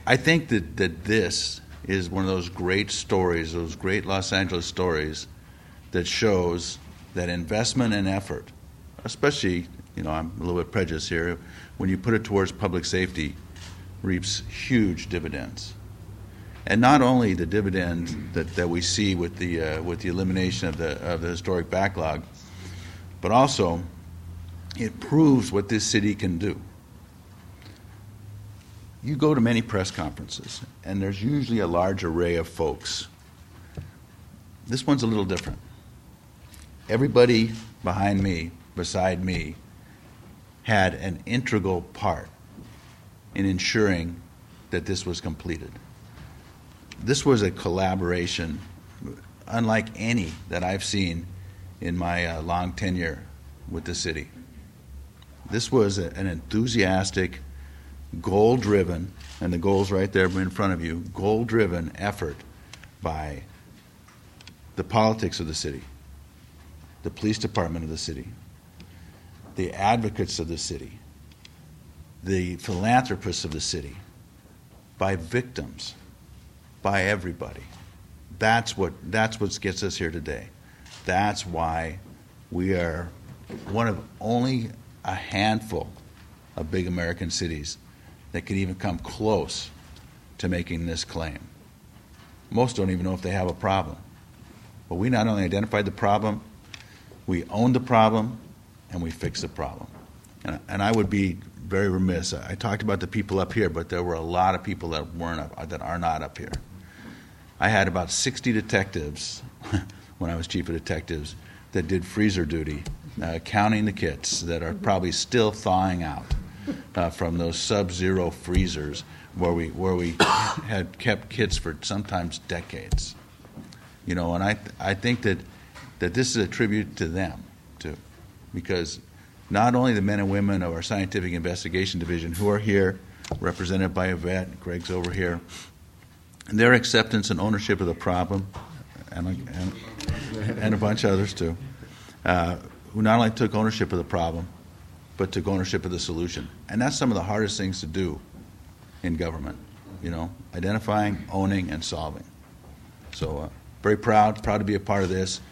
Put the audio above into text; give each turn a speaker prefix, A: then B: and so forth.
A: I think that this is one of those great stories, those great Los Angeles stories that shows that investment and effort, especially, I'm a little bit prejudiced here, when you put it towards public safety, reaps huge dividends. And not only the dividends that we see with the elimination of the historic backlog, but also it proves what this city can do. You go to many press conferences, and there's usually a large array of folks. This one's a little different. Everybody behind me, beside me, had an integral part in ensuring that this was completed. This was a collaboration unlike any that I've seen in my long tenure with the city. This was an enthusiastic, goal-driven, and the goal's right there in front of you, goal-driven effort by the politics of the city, the police department of the city, the advocates of the city, the philanthropists of the city, by victims, by everybody. That's what gets us here today. That's why we are one of only a handful of big American cities that could even come close to making this claim. Most don't even know if they have a problem. But we not only identified the problem, we owned the problem, and we fixed the problem. And I would be very remiss. I talked about the people up here, but there were a lot of people that are not up here. I had about 60 detectives when I was chief of detectives that did freezer duty, counting the kits that are probably still thawing out from those sub-zero freezers where we had kept kits for sometimes decades. And I think that this is a tribute to them too, because not only the men and women of our Scientific Investigation Division who are here, represented by Yvette, Greg's over here, and their acceptance and ownership of the problem, and a bunch of others too, who not only took ownership of the problem, but took ownership of the solution. And that's some of the hardest things to do in government, identifying, owning, and solving. So very proud to be a part of this.